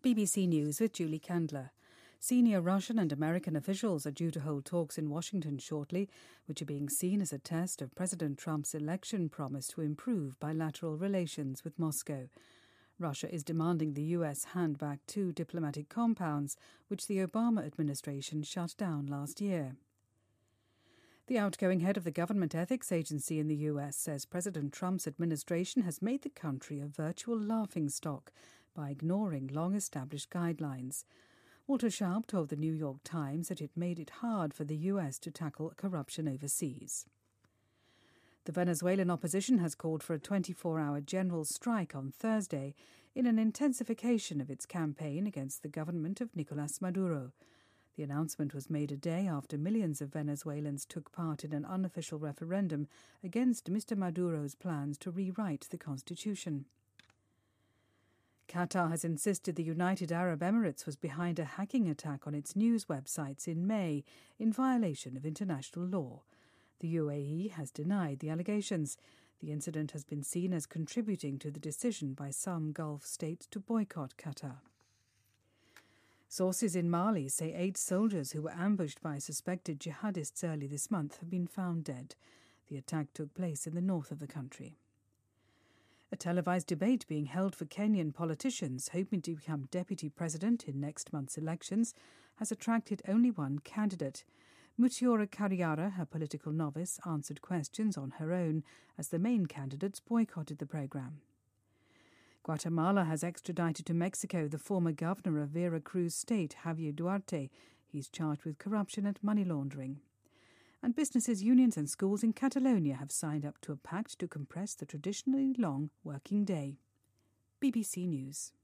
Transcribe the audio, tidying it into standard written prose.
BBC News with Julie Candler. Senior Russian and American officials are due to hold talks in Washington shortly, which are being seen as a test of President Trump's election promise to improve bilateral relations with Moscow. Russia is demanding the US hand back 2 diplomatic compounds, which the Obama administration shut down last year. The outgoing head of the Government Ethics Agency in the US says President Trump's administration has made the country a virtual laughingstock by ignoring long-established guidelines. Walter Sharp told the New York Times that it made it hard for the US to tackle corruption overseas. The Venezuelan opposition has called for a 24-hour general strike on Thursday in an intensification of its campaign against the government of Nicolás Maduro. The announcement was made a day after millions of Venezuelans took part in an unofficial referendum against Mr. Maduro's plans to rewrite the constitution. Qatar has insisted the United Arab Emirates was behind a hacking attack on its news websites in May in violation of international law. The UAE has denied the allegations. The incident has been seen as contributing to the decision by some Gulf states to boycott Qatar. Sources in Mali say 8 soldiers who were ambushed by suspected jihadists early this month have been found dead. The attack took place in the north of the country. A televised debate being held for Kenyan politicians hoping to become deputy president in next month's elections has attracted only one candidate. Mutiora Kariara, a political novice, answered questions on her own as the main candidates boycotted the programme. Guatemala has extradited to Mexico the former governor of Veracruz State, Javier Duarte. He's charged with corruption and money laundering. And businesses, unions and schools in Catalonia have signed up to a pact to compress the traditionally long working day. BBC News.